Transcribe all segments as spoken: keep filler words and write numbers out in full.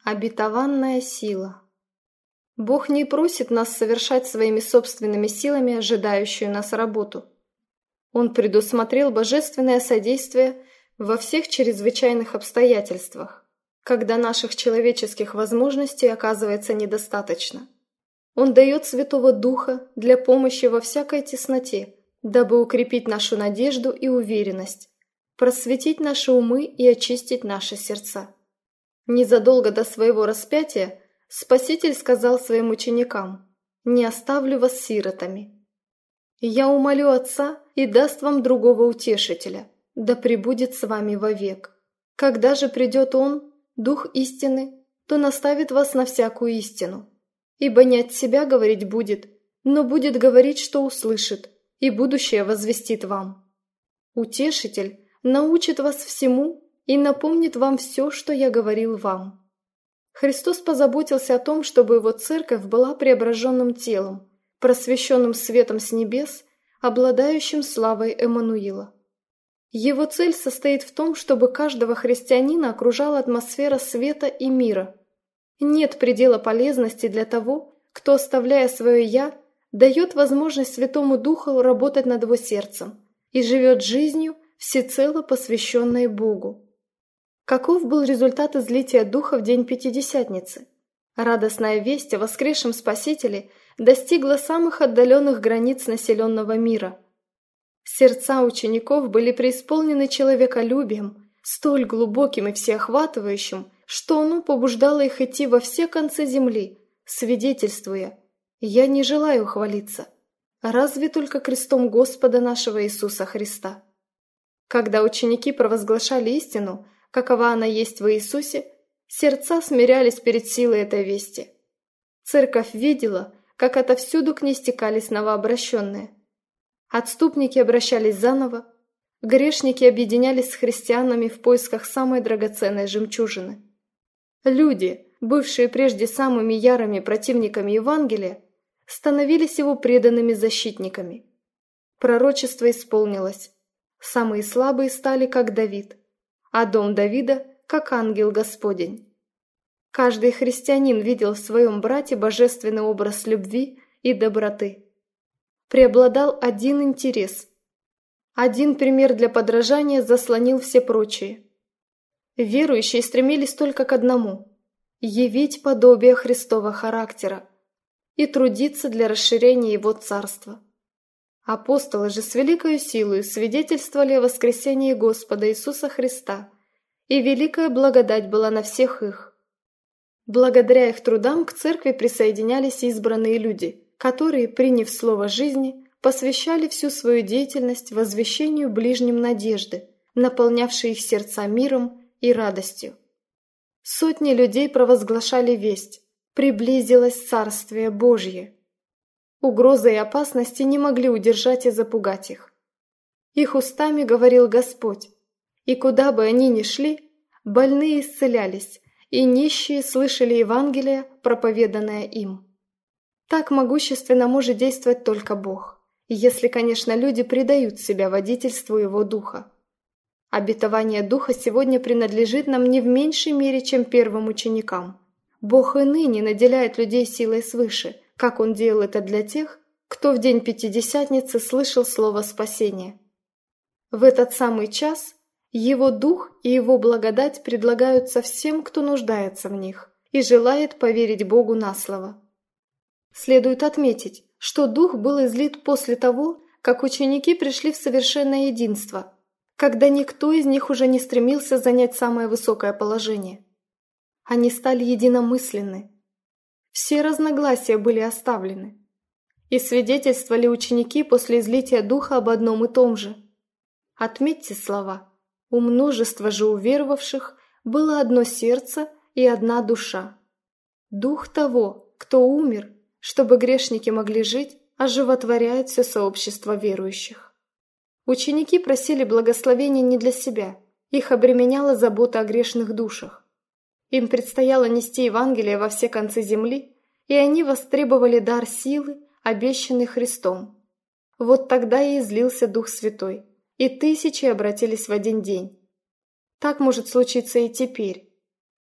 Обетованная сила. Бог не просит нас совершать своими собственными силами ожидающую нас работу. Он предусмотрел божественное содействие во всех чрезвычайных обстоятельствах, когда наших человеческих возможностей оказывается недостаточно. Он дает Святого Духа для помощи во всякой тесноте, дабы укрепить нашу надежду и уверенность, просветить наши умы и очистить наши сердца. Незадолго до своего распятия Спаситель сказал своим ученикам: «Не оставлю вас сиротами. Я умолю Отца и даст вам другого утешителя, да пребудет с вами вовек. Когда же придет Он, Дух истины, то наставит вас на всякую истину. Ибо не от себя говорить будет, но будет говорить, что услышит, и будущее возвестит вам. Утешитель научит вас всему и напомнит вам все, что я говорил вам». Христос позаботился о том, чтобы Его церковь была преображенным телом, просвещенным светом с небес, обладающим славой Эммануила. Его цель состоит в том, чтобы каждого христианина окружала атмосфера света и мира. Нет предела полезности для того, кто, оставляя свое «я», дает возможность Святому Духу работать над его сердцем и живет жизнью, всецело посвященной Богу. Каков был результат излития Духа в день Пятидесятницы? Радостная весть о воскресшем Спасителе достигла самых отдаленных границ населенного мира. Сердца учеников были преисполнены человеколюбием, столь глубоким и всеохватывающим, что оно побуждало их идти во все концы земли, свидетельствуя: «Я не желаю хвалиться, разве только крестом Господа нашего Иисуса Христа». Когда ученики провозглашали истину, какова она есть в Иисусе, сердца смирялись перед силой этой вести. Церковь видела, как отовсюду к ней стекались новообращенные. Отступники обращались заново, грешники объединялись с христианами в поисках самой драгоценной жемчужины. Люди, бывшие прежде самыми ярыми противниками Евангелия, становились его преданными защитниками. Пророчество исполнилось. Самые слабые стали, как Давид, а дом Давида, как ангел Господень. Каждый христианин видел в своем брате божественный образ любви и доброты. Преобладал один интерес. Один пример для подражания заслонил все прочие. Верующие стремились только к одному – явить подобие Христова характера и трудиться для расширения Его царства. Апостолы же с великою силою свидетельствовали о воскресении Господа Иисуса Христа, и великая благодать была на всех их. Благодаря их трудам к церкви присоединялись избранные люди, которые, приняв слово жизни, посвящали всю свою деятельность возвещению ближним надежды, наполнявшей их сердца миром и радостью. Сотни людей провозглашали весть: приблизилось Царствие Божье. Угрозы и опасности не могли удержать и запугать их. Их устами говорил Господь, и куда бы они ни шли, больные исцелялись, и нищие слышали Евангелие, проповеданное им. Так могущественно может действовать только Бог, если, конечно, люди предают себя водительству Его Духа. Обетование Духа сегодня принадлежит нам не в меньшей мере, чем первым ученикам. Бог и ныне наделяет людей силой свыше, как Он делал это для тех, кто в день Пятидесятницы слышал слово спасения. В этот самый час Его Дух и Его благодать предлагаются всем, кто нуждается в них и желает поверить Богу на слово. Следует отметить, что Дух был излит после того, как ученики пришли в совершенное единство, когда никто из них уже не стремился занять самое высокое положение. Они стали единомысленны. Все разногласия были оставлены. И свидетельствовали ученики после излития Духа об одном и том же. Отметьте слова: «У множества же уверовавших было одно сердце и одна душа. Дух того, кто умер, чтобы грешники могли жить, оживотворяет все сообщество верующих». Ученики просили благословения не для себя, их обременяла забота о грешных душах. Им предстояло нести Евангелие во все концы земли, и они востребовали дар силы, обещанный Христом. Вот тогда и излился Дух Святой, и тысячи обратились в один день. Так может случиться и теперь.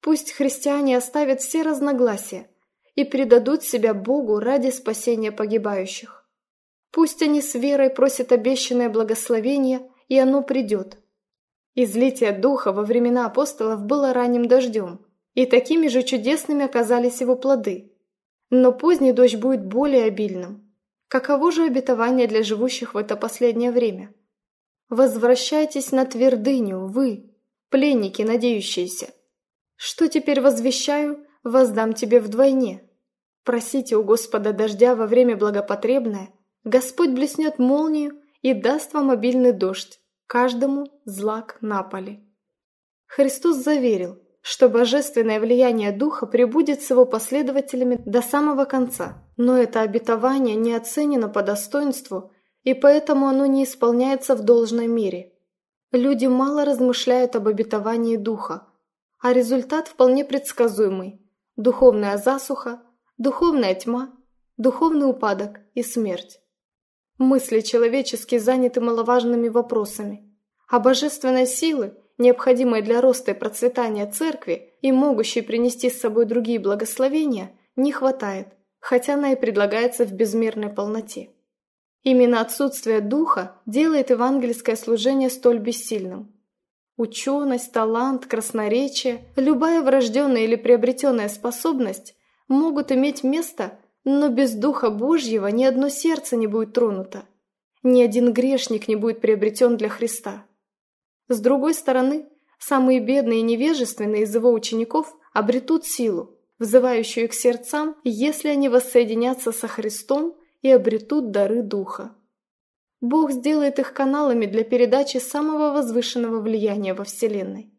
Пусть христиане оставят все разногласия и предадут себя Богу ради спасения погибающих. Пусть они с верой просят обещанное благословение, и оно придет. Излитие Духа во времена апостолов было ранним дождем, и такими же чудесными оказались его плоды. Но поздний дождь будет более обильным. Каково же обетование для живущих в это последнее время? «Возвращайтесь на твердыню, вы, пленники надеющиеся. Что теперь возвещаю, воздам тебе вдвойне. Просите у Господа дождя во время благопотребное, Господь блеснет молнию и даст вам обильный дождь, каждому злак на поле». Христос заверил, что божественное влияние Духа пребудет с его последователями до самого конца, но это обетование не оценено по достоинству, и поэтому оно не исполняется в должной мере. Люди мало размышляют об обетовании Духа, а результат вполне предсказуемый – духовная засуха, духовная тьма, духовный упадок и смерть. Мысли человеческие заняты маловажными вопросами, а божественной силы, необходимой для роста и процветания церкви и могущей принести с собой другие благословения, не хватает, хотя она и предлагается в безмерной полноте. Именно отсутствие духа делает евангельское служение столь бессильным. Ученость, талант, красноречие, любая врожденная или приобретенная способность могут иметь место, но без Духа Божьего ни одно сердце не будет тронуто, ни один грешник не будет приобретен для Христа. С другой стороны, самые бедные и невежественные из его учеников обретут силу, взывающую к сердцам, если они воссоединятся со Христом и обретут дары Духа. Бог сделает их каналами для передачи самого возвышенного влияния во Вселенной.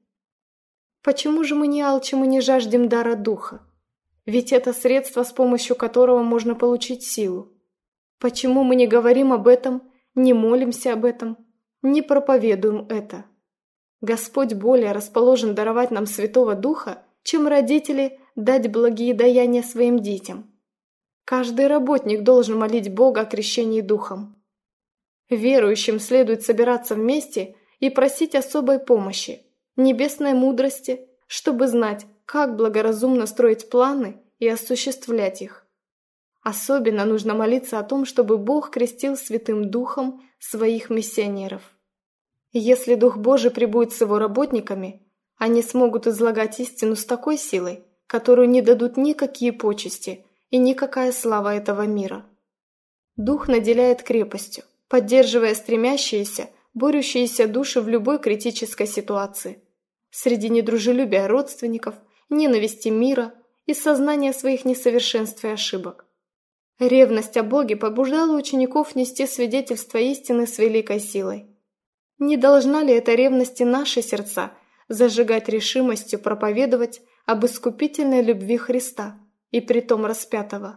Почему же мы не алчим и не жаждем дара Духа? Ведь это средство, с помощью которого можно получить силу. Почему мы не говорим об этом, не молимся об этом, не проповедуем это? Господь более расположен даровать нам Святого Духа, чем родители дать благие даяния своим детям. Каждый работник должен молить Бога о крещении Духом. Верующим следует собираться вместе и просить особой помощи, небесной мудрости, чтобы знать, как благоразумно строить планы и осуществлять их. Особенно нужно молиться о том, чтобы Бог крестил Святым Духом своих миссионеров. Если Дух Божий пребудет с его работниками, они смогут излагать истину с такой силой, которую не дадут никакие почести и никакая слава этого мира. Дух наделяет крепостью, поддерживая стремящиеся, борющиеся души в любой критической ситуации. Среди недружелюбия родственников, ненависти мира и сознания своих несовершенств и ошибок. Ревность о Боге побуждала учеников нести свидетельство истины с великой силой. Не должна ли эта ревность и наши сердца зажигать решимостью проповедовать об искупительной любви Христа, и притом распятого?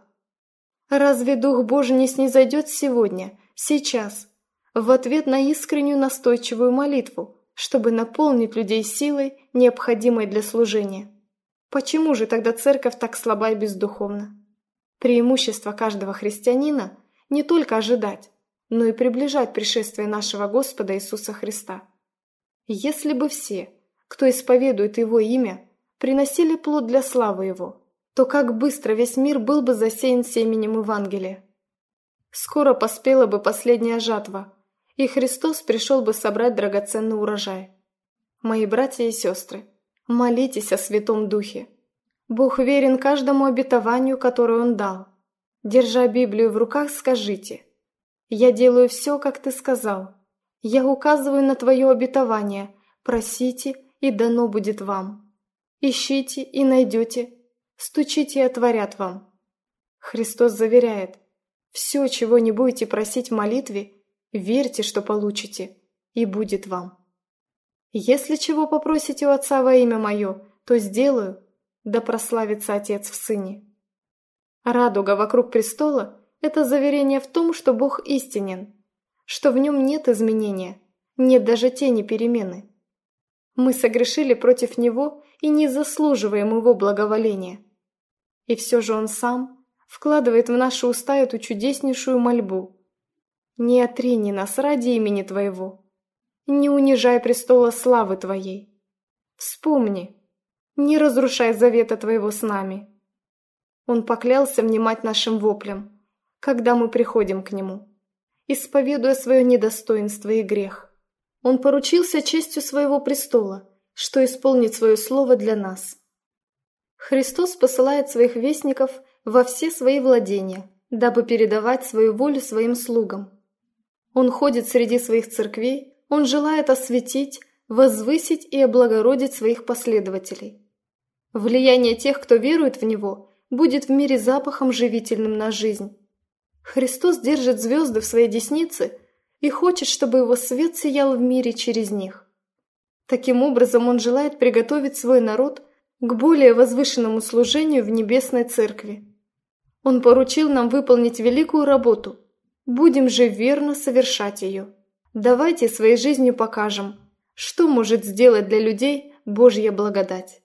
Разве Дух Божий не снизойдет сегодня, сейчас, в ответ на искреннюю настойчивую молитву, чтобы наполнить людей силой, необходимой для служения? Почему же тогда церковь так слаба и бездуховна? Преимущество каждого христианина не только ожидать, но и приближать пришествие нашего Господа Иисуса Христа. Если бы все, кто исповедует Его имя, приносили плод для славы Его, то как быстро весь мир был бы засеян семенем Евангелия. Скоро поспела бы последняя жатва, и Христос пришел бы собрать драгоценный урожай. Мои братья и сестры, молитесь о Святом Духе. Бог верен каждому обетованию, которое Он дал. Держа Библию в руках, скажите: «Я делаю все, как Ты сказал. Я указываю на Твое обетование. Просите, и дано будет вам. Ищите, и найдете. Стучите, и отворят вам». Христос заверяет: все, чего не будете просить в молитве, верьте, что получите, и будет вам. Если чего попросите у Отца во имя Мое, то сделаю, да прославится Отец в Сыне. Радуга вокруг престола – это заверение в том, что Бог истинен, что в нем нет изменения, нет даже тени перемены. Мы согрешили против Него и не заслуживаем Его благоволения. И все же Он Сам вкладывает в наши уста эту чудеснейшую мольбу: «Не отрини нас ради имени Твоего, не унижай престола славы Твоей». Вспомни, Не разрушай завета Твоего с нами». Он поклялся внимать нашим воплям, когда мы приходим к Нему, исповедуя свое недостоинство и грех. Он поручился честью своего престола, что исполнит свое слово для нас. Христос посылает своих вестников во все свои владения, дабы передавать свою волю своим слугам. Он ходит среди своих церквей, Он желает осветить, возвысить и облагородить своих последователей. Влияние тех, кто верует в Него, будет в мире запахом живительным на жизнь. Христос держит звезды в своей деснице и хочет, чтобы Его свет сиял в мире через них. Таким образом, Он желает приготовить свой народ к более возвышенному служению в Небесной Церкви. Он поручил нам выполнить великую работу. Будем же верно совершать ее. Давайте своей жизнью покажем, что может сделать для людей Божья благодать.